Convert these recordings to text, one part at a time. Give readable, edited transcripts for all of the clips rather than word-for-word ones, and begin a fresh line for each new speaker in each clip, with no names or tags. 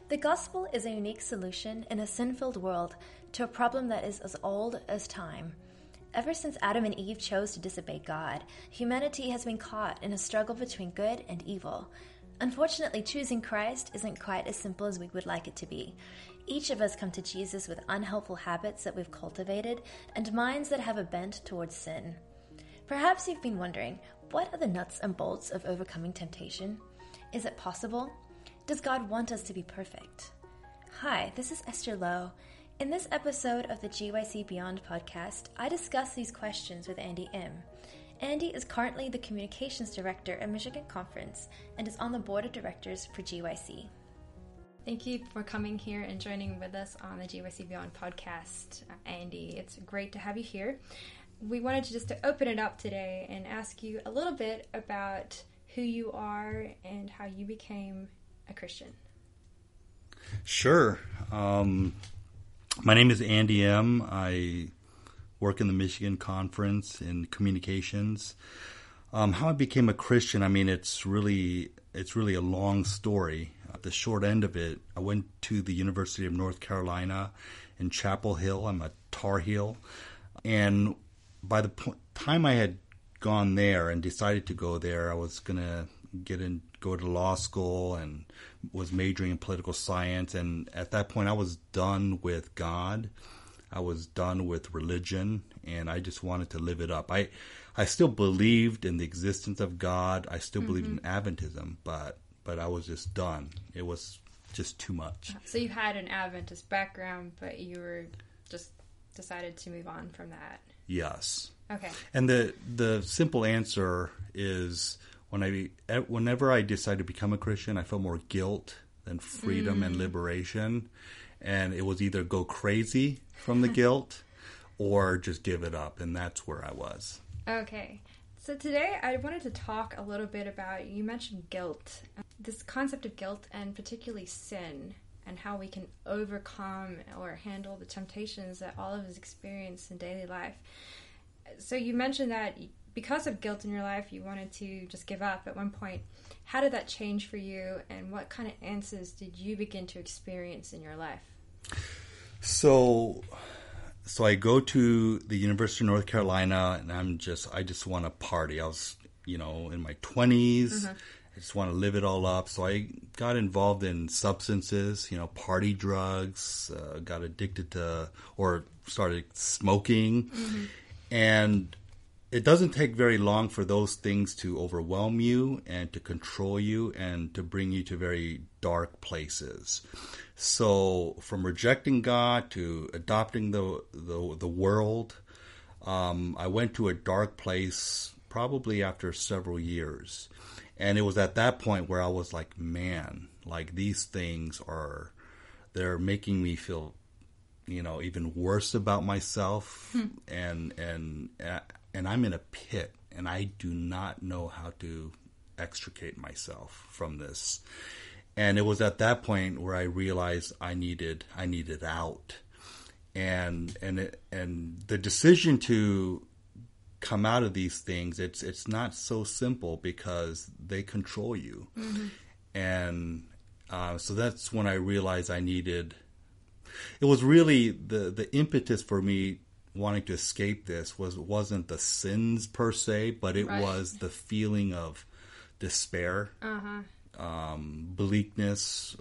The gospel is a unique solution in a sin-filled world to a problem that is as old as time. Ever since Adam and Eve chose to disobey God, humanity has been caught in a struggle between good and evil. Unfortunately, choosing Christ isn't quite as simple as we would like it to be. Each of us come to Jesus with unhelpful habits that we've cultivated and minds that have a bent towards sin. Perhaps you've been wondering, what are the nuts and bolts of overcoming temptation? Is it possible? Does God want us to be perfect? Hi, this is Esther Lowe. In this episode of the GYC Beyond podcast, I discuss these questions with Andy Im. Andy is currently the Communications Director at Michigan Conference and is on the Board of Directors for GYC.
Thank you for coming here and joining with us on the GYC Beyond podcast, Andy. It's great to have you here. We wanted to just to open it up today and ask you a little bit about who you are and how you became a Christian.
Sure. My name is Andy Im. I work in the Michigan Conference in communications. How I became a Christian, it's really a long story. The short end of it, I went to the University of North Carolina in Chapel Hill. I'm a Tar Heel. And by the time I had gone there and decided to go there, I was going to go to law school and was majoring in political science. And at that point, I was done with God. I was done with religion, and I just wanted to live it up. I still believed in the existence of God. I still believed in Adventism, but I was just done. It was just too much.
So you had an Adventist background, but you were just decided to move on from that.
Yes.
Okay.
And the simple answer is whenever I decided to become a Christian, I felt more guilt than freedom and liberation. And it was either go crazy from the guilt or just give it up. And that's where I was.
Okay. So today I wanted to talk a little bit about, you mentioned guilt, this concept of guilt and particularly sin and how we can overcome or handle the temptations that all of us experience in daily life. So you mentioned that because of guilt in your life, you wanted to just give up at one point. How did that change for you, and what kind of answers did you begin to experience in your life?
So I go to the University of North Carolina, and I just want to party. I was, in my 20s. I just want to live it all up. So I got involved in substances, party drugs, got addicted to or started smoking. And it doesn't take very long for those things to overwhelm you and to control you and to bring you to very dark places. So from rejecting God to adopting the world, I went to a dark place probably after several years. And it was at that point where I was like, man, like these things they're making me feel, even worse about myself. And I'm in a pit, and I do not know how to extricate myself from this. And it was at that point where I realized I needed out. And the decision to come out of these things, it's not so simple because they control you. And so that's when I realized it was really the impetus for me wanting to escape this wasn't the sins per se, but it was the feeling of despair, bleakness,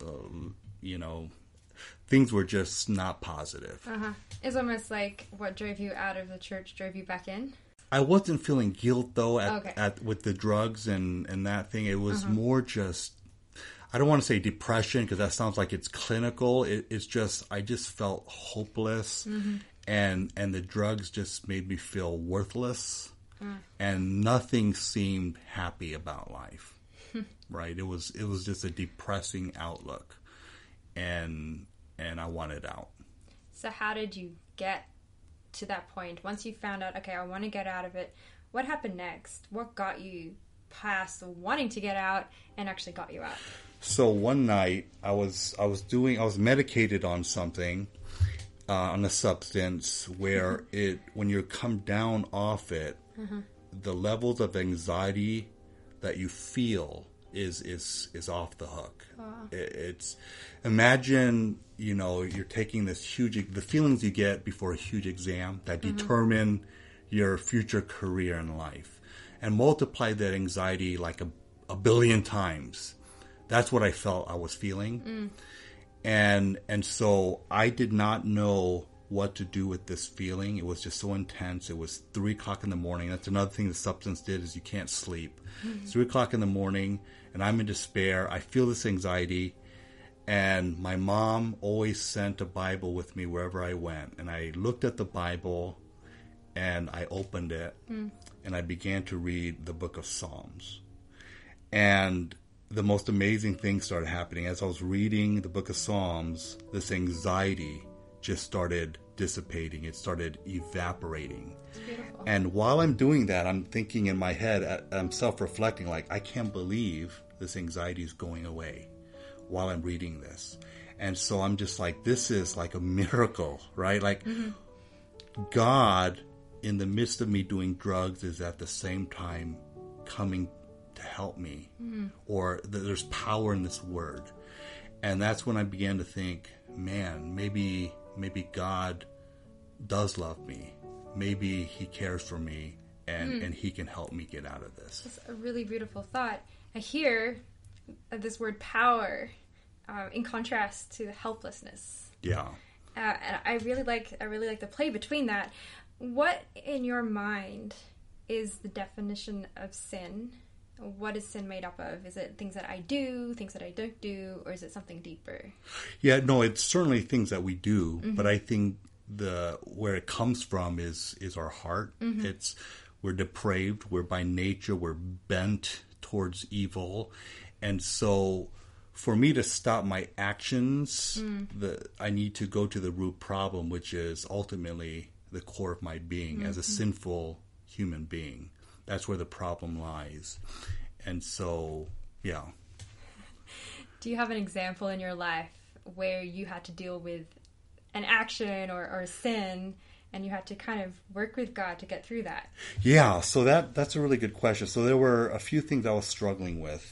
things were just not positive.
It's almost like what drove you out of the church drove you back in?
I wasn't feeling guilt though with the drugs and that thing. It was more just, I don't want to say depression because that sounds like it's clinical. It's just, I just felt hopeless. And the drugs just made me feel worthless, and nothing seemed happy about life. Right? It was just a depressing outlook, and I wanted out.
So how did you get to that point? Once you found out, okay, I want to get out of it, what happened next? What got you past the wanting to get out and actually got you out?
So one night I was medicated on something. On a substance where when you come down off it, the levels of anxiety that you feel is off the hook.
Wow.
It's imagine, you're taking this the feelings you get before a huge exam that determine your future career in life, and multiply that anxiety like a billion times. That's what I felt I was feeling. And so I did not know what to do with this feeling. It was just so intense. It was 3 o'clock in the morning. That's another thing the substance did, is you can't sleep. 3 o'clock in the morning, and I'm in despair. I feel this anxiety, and my mom always sent a Bible with me wherever I went. And I looked at the Bible, and I opened it, and I began to read the book of Psalms. And the most amazing thing started happening. As I was reading the book of Psalms, this anxiety just started dissipating. It started evaporating. And while I'm doing that, I'm thinking in my head, I'm self-reflecting, like, I can't believe this anxiety is going away while I'm reading this. And so I'm just like, this is like a miracle, right? Like, God, in the midst of me doing drugs, is at the same time coming to help me, or there's power in this word. And that's when I began to think, man, maybe God does love me. Maybe he cares for me, and he can help me get out of this.
That's a really beautiful thought. I hear this word power in contrast to helplessness.
Yeah.
And I really like the play between that. What in your mind is the definition of sin? What is sin made up of? Is it things that I do, things that I don't do, or is it something deeper? Yeah,
no, it's certainly things that we do, but I think where it comes from is our heart. We're depraved. We're by nature, we're bent towards evil. And so for me to stop my actions, I need to go to the root problem, which is ultimately the core of my being as a sinful human being. That's where the problem lies. And so, yeah.
Do you have an example in your life where you had to deal with an action or a sin, and you had to kind of work with God to get through that?
Yeah, so that's a really good question. So there were a few things I was struggling with.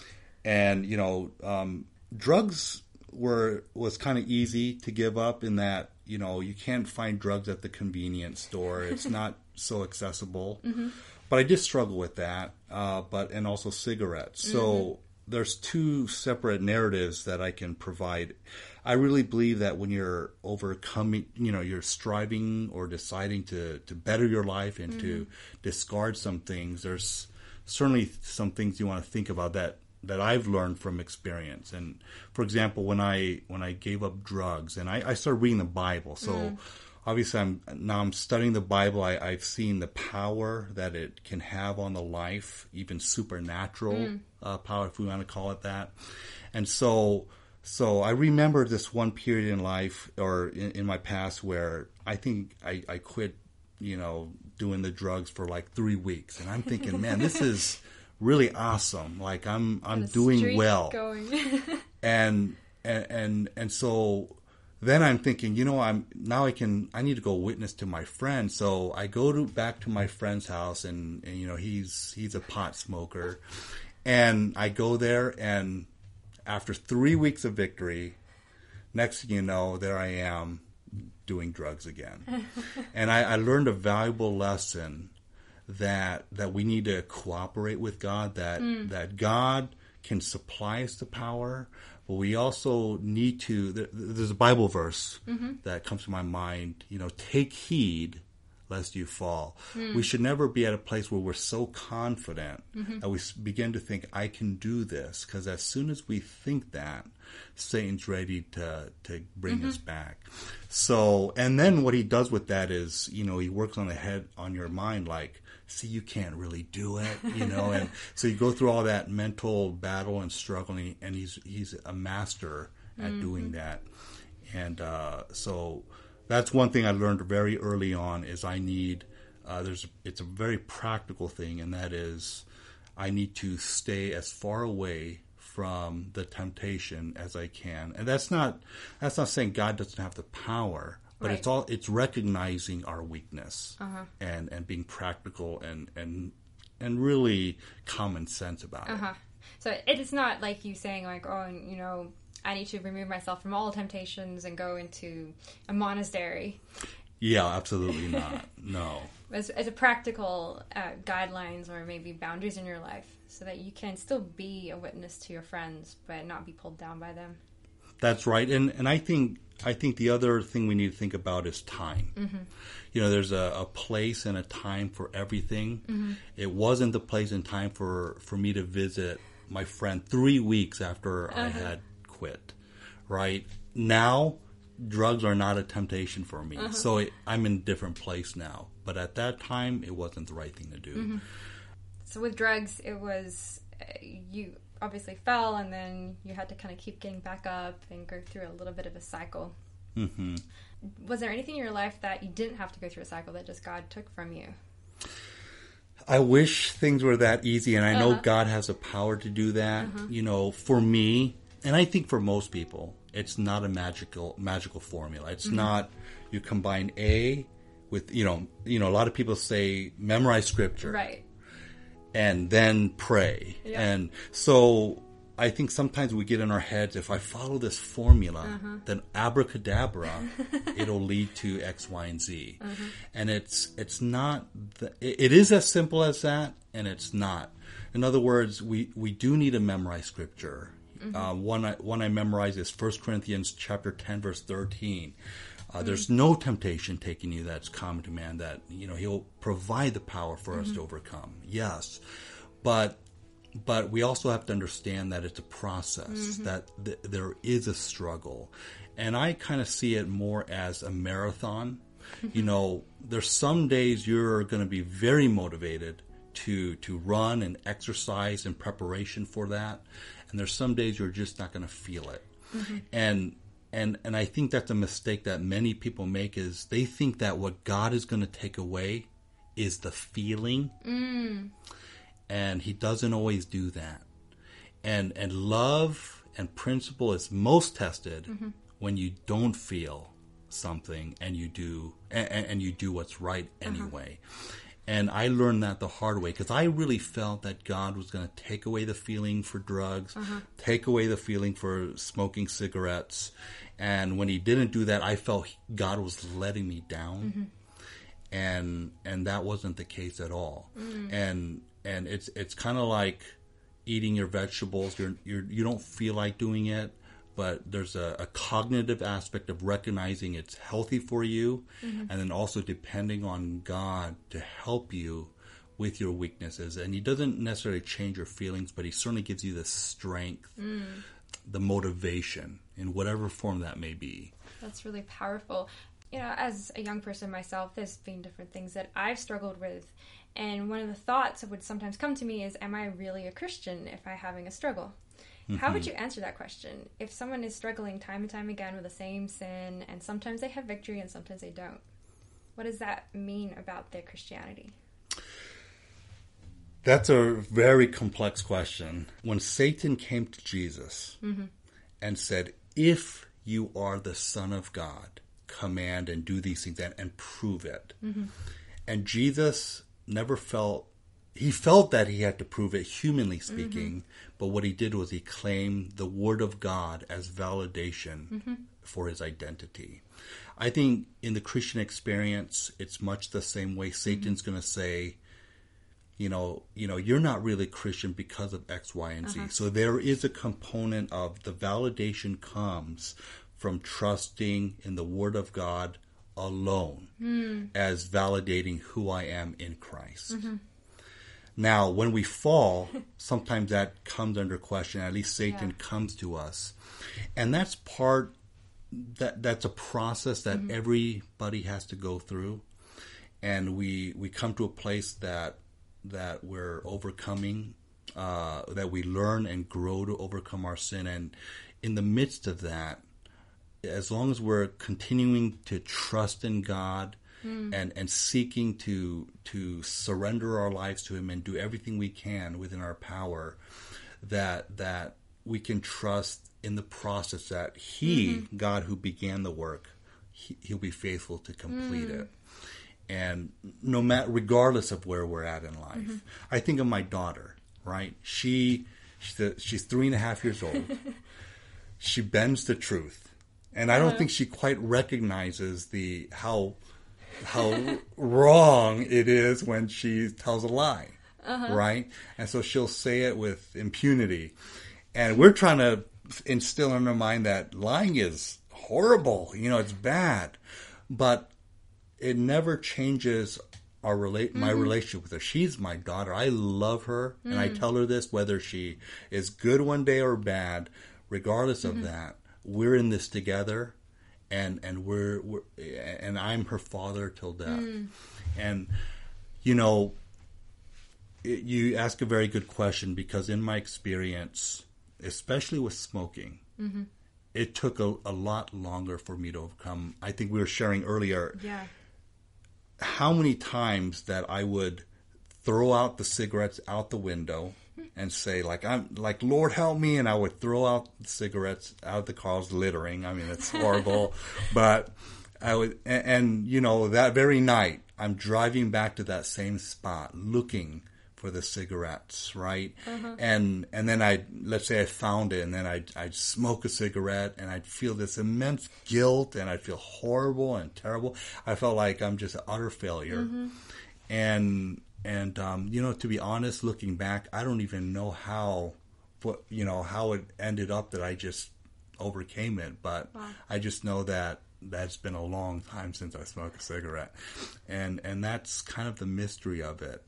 And, drugs was kind of easy to give up in that, you can't find drugs at the convenience store. It's not so accessible. But I did struggle with that, and also cigarettes. So there's two separate narratives that I can provide. I really believe that when you're overcoming, you're striving or deciding to better your life and to discard some things, there's certainly some things you want to think about that I've learned from experience. And for example, when I gave up drugs and I started reading the Bible, so obviously I'm studying the Bible. I've seen the power that it can have on the life, even supernatural power, if we want to call it that. And so I remember this one period in life or in my past where I think I quit, doing the drugs for like 3 weeks. And I'm thinking, man, this is really awesome. Like I'm doing well. and so then I'm thinking, I need to go witness to my friend. So I go back to my friend's house, and he's a pot smoker, and I go there, and after 3 weeks of victory, next thing you know, there I am doing drugs again. And I learned a valuable lesson that we need to cooperate with God, that God can supply us the power. But we also need to, there's a Bible verse that comes to my mind, take heed lest you fall. We should never be at a place where we're so confident that we begin to think, I can do this. Because as soon as we think that, Satan's ready to bring us back. So, and then what he does with that is, he works on the head, on your mind, like, see, you can't really do it, and so you go through all that mental battle and struggling, and he's a master at doing that. And so that's one thing I learned very early on is I need, it's a very practical thing, and that is I need to stay as far away from the temptation as I can. And that's not saying God doesn't have the power, but right. It's recognizing our weakness and being practical and really common sense about it.
So it is not like you saying like, oh, you know, I need to remove myself from all temptations and go into a monastery.
Yeah, absolutely not. No.
As a practical guidelines or maybe boundaries in your life so that you can still be a witness to your friends but not be pulled down by them.
That's right. And I think the other thing we need to think about is time. Mm-hmm. You know, there's a place and a time for everything. Mm-hmm. It wasn't the place and time for me to visit my friend 3 weeks after I had quit, right? Now, drugs are not a temptation for me. So I'm in a different place now. But at that time, it wasn't the right thing to do.
Mm-hmm. So with drugs, it was, you obviously fell and then you had to kind of keep getting back up and go through a little bit of a cycle. Mm-hmm. Was there anything in your life that you didn't have to go through a cycle that just God took from you?
I wish things were that easy, and I know God has the power to do that. You know, for me, and I think for most people, it's not a magical formula. It's not you combine A with, you know, a lot of people say memorize scripture.
Right.
And then pray. Yeah. And so I think sometimes we get in our heads, if I follow this formula, then abracadabra, it'll lead to X, Y, and Z. And it's not, it is as simple as that, and it's not. In other words, we do need to memorize scripture. One I memorize is 1 Corinthians chapter 10, verse 13. There's no temptation taking you that's common to man, that, you know, he'll provide the power for us to overcome. Yes. But we also have to understand that it's a process, that there is a struggle. And I kind of see it more as a marathon. You know, there's some days you're going to be very motivated to run and exercise in preparation for that. And there's some days you're just not going to feel it. And I think that's a mistake that many people make, is they think that what God is going to take away is the feeling. And he doesn't always do that. And love and principle is most tested when you don't feel something and you do what's right anyway. And I learned that the hard way, because I really felt that God was going to take away the feeling for drugs, take away the feeling for smoking cigarettes. And when he didn't do that, I felt God was letting me down. And that wasn't the case at all. And it's kind of like eating your vegetables. You don't feel like doing it, but there's a cognitive aspect of recognizing it's healthy for you, and then also depending on God to help you with your weaknesses. And he doesn't necessarily change your feelings, but he certainly gives you the strength, the motivation, in whatever form that may be.
That's really powerful. You know, as a young person myself, there's been different things that I've struggled with. And one of the thoughts that would sometimes come to me is, am I really a Christian if I'm having a struggle? How would you answer that question? If someone is struggling time and time again with the same sin, and sometimes they have victory and sometimes they don't, what does that mean about their Christianity?
That's a very complex question. When Satan came to Jesus and said, if you are the Son of God, command and do these things and prove it. And Jesus never felt that he had to prove it, humanly speaking, but what he did was he claimed the Word of God as validation for his identity. I think in the Christian experience, it's much the same way. Satan's going to say, you know, you're not really Christian because of X, Y, and Z. So there is a component of the validation comes from trusting in the Word of God alone as validating who I am in Christ. Now, when we fall, sometimes that comes under question. At least Satan comes to us. And that's that's a process that everybody has to go through. And we come to a place that we're overcoming, that we learn and grow to overcome our sin. And in the midst of that, as long as we're continuing to trust in God and seeking to surrender our lives to Him and do everything we can within our power, that we can trust in the process that He, God who began the work, He'll be faithful to complete it. And regardless of where we're at in life, I think of my daughter, right? She She's 3.5 years old. She bends the truth, and I don't think she quite recognizes how wrong it is when she tells a lie, right? And so she'll say it with impunity, and we're trying to instill in her mind that lying is horrible. It's bad, but it never changes my relationship with her. She's my daughter. I love her, and I tell her this whether she is good one day or bad. Regardless of that, we're in this together, and we're and I'm her father till death. And you ask a very good question, because in my experience, especially with smoking, it took a lot longer for me to overcome. I think we were sharing earlier how many times that I would throw out the cigarettes out the window and say, I'm like, Lord help me, and I would throw out the cigarettes out of the car. I was littering. I mean, it's horrible. But I would, and that very night, I'm driving back to that same spot looking for the cigarettes, right? And then let's say I found it, and then I'd smoke a cigarette, and I'd feel this immense guilt, and I'd feel horrible and terrible. I felt like I'm just an utter failure. And to be honest, looking back, I don't even know how it ended up that I just overcame it. But I just know that that's been a long time since I smoked a cigarette. And that's kind of the mystery of it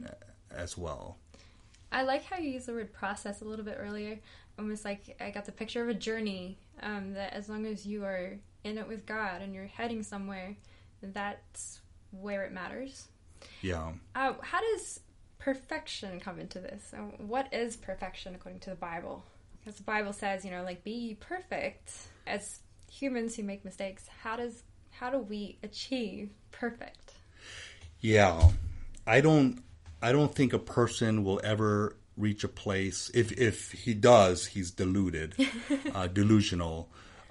as well.
I like how you used the word process a little bit earlier. Almost like I got the picture of a journey, that as long as you are in it with God and you're heading somewhere, that's where it matters.
Yeah.
How does perfection come into this? What is perfection according to the Bible? Because the Bible says, be ye perfect. As humans who make mistakes, how do we achieve perfect?
Yeah. I don't think a person will ever reach a place, if he does, he's deluded, delusional,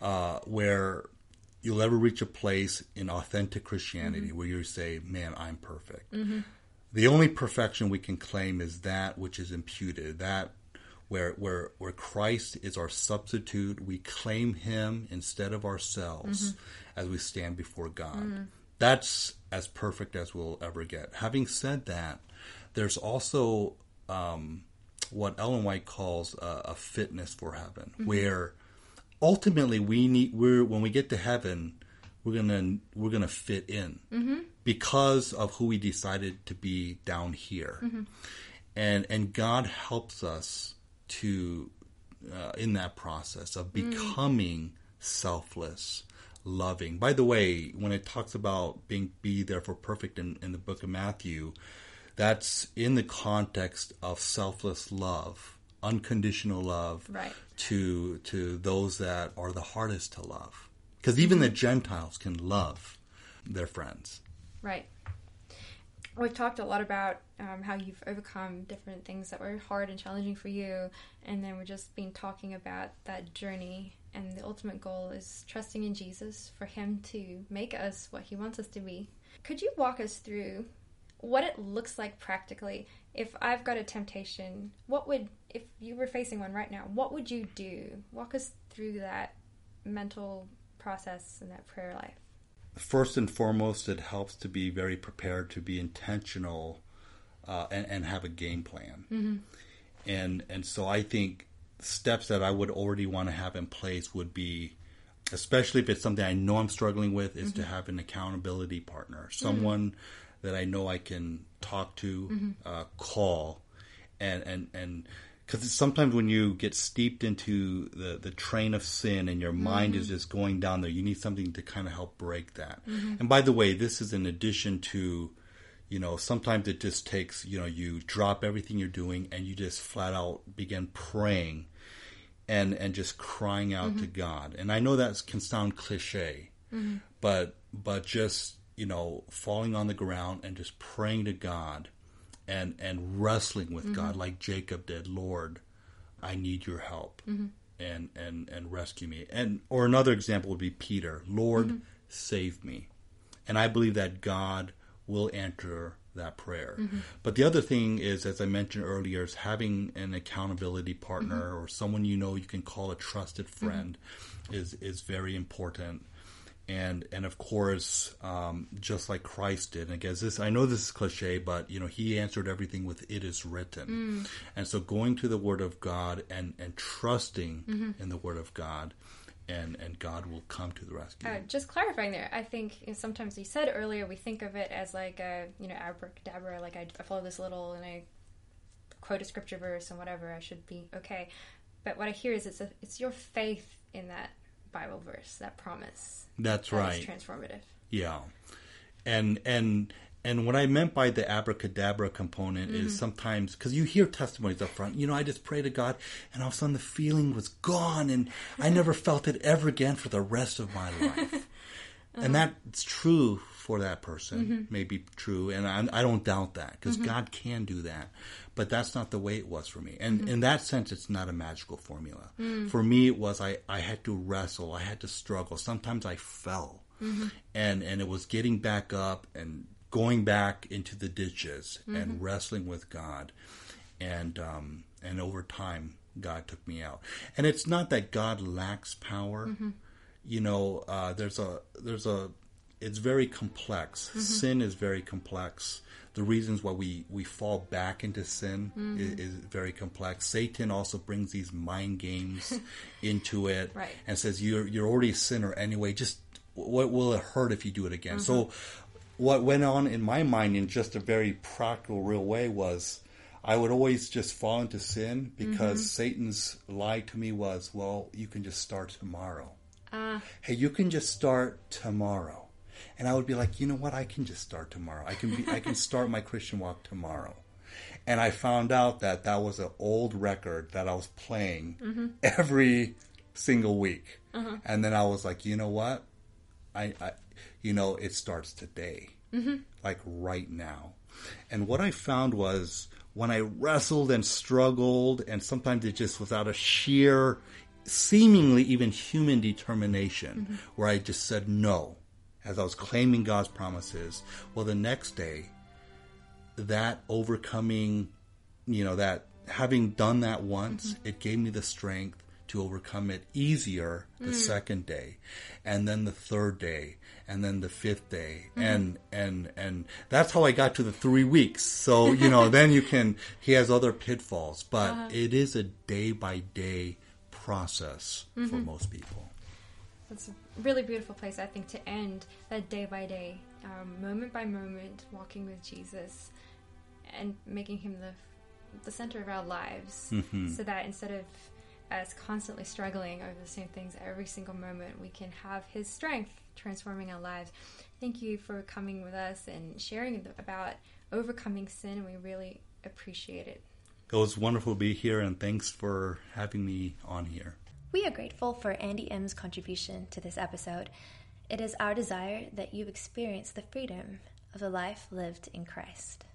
where you'll ever reach a place in authentic Christianity where you say, man, I'm perfect. The only perfection we can claim is that which is imputed, that where Christ is our substitute. We claim him instead of ourselves as we stand before God. That's as perfect as we'll ever get. Having said that, there's also what Ellen White calls a fitness for heaven, where ultimately when we get to heaven, we're gonna fit in because of who we decided to be down here, and God helps us to in that process of becoming selfless, loving. By the way, when it talks about be therefore perfect in the book of Matthew, that's in the context of selfless love, unconditional love,
right,
to those that are the hardest to love. Because even the Gentiles can love their friends.
Right. We've talked a lot about how you've overcome different things that were hard and challenging for you, and then we've just been talking about that journey, and the ultimate goal is trusting in Jesus for him to make us what he wants us to be. Could you walk us through what it looks like practically? If I've got a temptation, if you were facing one right now, what would you do? Walk us through that mental process and that prayer life.
First and foremost, it helps to be very prepared, to be intentional, and have a game plan. And so I think steps that I would already want to have in place would be, especially if it's something I know I'm struggling with, is to have an accountability partner, someone that I know I can talk to, call, and because sometimes when you get steeped into the train of sin and your mind is just going down there, you need something to kind of help break that. And by the way, this is in addition to, sometimes it just takes, you drop everything you're doing and you just flat out begin praying and just crying out to God. And I know that can sound cliche, but just, falling on the ground and just praying to God and wrestling with God like Jacob did. Lord, I need your help and rescue me. Or another example would be Peter. Lord, save me. And I believe that God will answer that prayer. But the other thing is, as I mentioned earlier, is having an accountability partner or someone you can call a trusted friend is very important. And of course, just like Christ did, and I guess I know this is cliche, but he answered everything with "it is written." And so going to the Word of God and trusting in the Word of God, and God will come to the rescue.
Just clarifying there, I think sometimes you said earlier we think of it as like a abracadabra, like I follow this little and I quote a scripture verse and whatever, I should be okay. But what I hear is it's your faith in that Bible verse, that promise.
That's right.
Is transformative.
Yeah, and what I meant by the abracadabra component is sometimes, because you hear testimonies up front, I just prayed to God and all of a sudden the feeling was gone and I never felt it ever again for the rest of my life. And that's true for that person, may be true, and I don't doubt that, because God can do that. But that's not the way it was for me. And in that sense, it's not a magical formula. For me, it was I had to wrestle, I had to struggle. Sometimes I fell, and it was getting back up and going back into the ditches and wrestling with God. And over time, God took me out. And it's not that God lacks power. It's very complex. Sin is very complex. The reasons why we fall back into sin is very complex. Satan also brings these mind games into it,
right,
and says you're already a sinner anyway. Just what will it hurt if you do it again? So what went on in my mind in just a very practical, real way was I would always just fall into sin because Satan's lie to me was, well, you can just start tomorrow. Hey, you can just start tomorrow. And I would be like, you know what? I can just start tomorrow. I can start my Christian walk tomorrow. And I found out that was an old record that I was playing every single week. And then I was like, you know what? It starts today, like right now. And what I found was when I wrestled and struggled, and sometimes it just was out of sheer, seemingly even human determination, where I just said no, as I was claiming God's promises. Well, the next day, that overcoming, that having done that once, it gave me the strength to overcome it easier the second day, and then the third day, and then the fifth day, and that's how I got to the 3 weeks. So then he has other pitfalls, but it is a day by day process for most people.
That's a really beautiful place, I think, to end that day by day, moment by moment, walking with Jesus and making him the center of our lives, so that instead of us constantly struggling over the same things every single moment, we can have his strength transforming our lives. Thank you for coming with us and sharing about overcoming sin, and we really appreciate it.
It was wonderful to be here, and thanks for having me on here.
We are grateful for Andy M's contribution to this episode. It is our desire that you experience the freedom of a life lived in Christ.